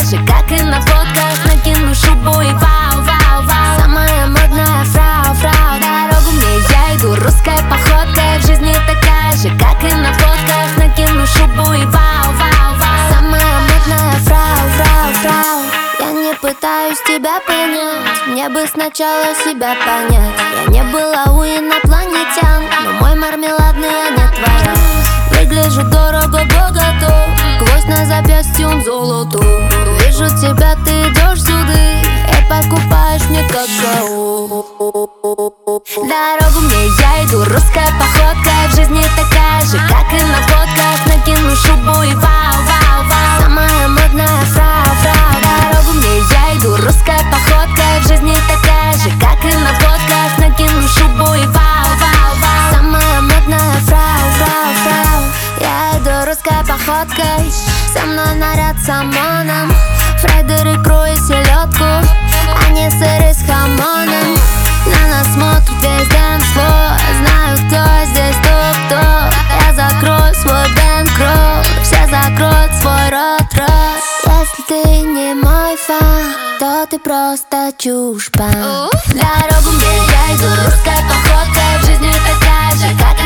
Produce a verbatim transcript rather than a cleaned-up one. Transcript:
же, как и на фотках. Накину шубу и вау, вау, вау. Самая модная фрау, фрау. Дорогу мне я иду русской походкой. В жизни такая же, как и на фотках. Накину шубу и вау, вау, вау. Самая модная фрау, фрау, фрау. Я не пытаюсь тебя понять, мне бы сначала себя понять. Я не была у инопланетян, но мой мармеладный, а не твоя. Выгляжу дорого, богато, гвоздь на запястье, он золото. Вижу тебя, ты идешь сюда и покупаешь мне какао. Дорогу мне я иду русской походкой. В жизни такая же, как и на фотках. Накину шубу и вау, вау, вау. Самая модная фрау, фрау. Дорогу мне я иду русской походкой. В жизни такая же, как и на фотках. Накину шубу и вау, вау, вау. Самая модная фрау, фрау, фрау. Я иду русской походкой. Со мной наряд с ОМОНом. Фредерик Крой и селедку, а не сыры с хамоном. На нас смотрит весь дэнс-флор. Знаю, кто здесь топ-топ. Я закрою свой бэнкролл. Все закроют свой рот-рот. Если ты не мой фан, то ты просто чушь-пан. Дорогу мне я иду русской походкой. В жизни такая же, как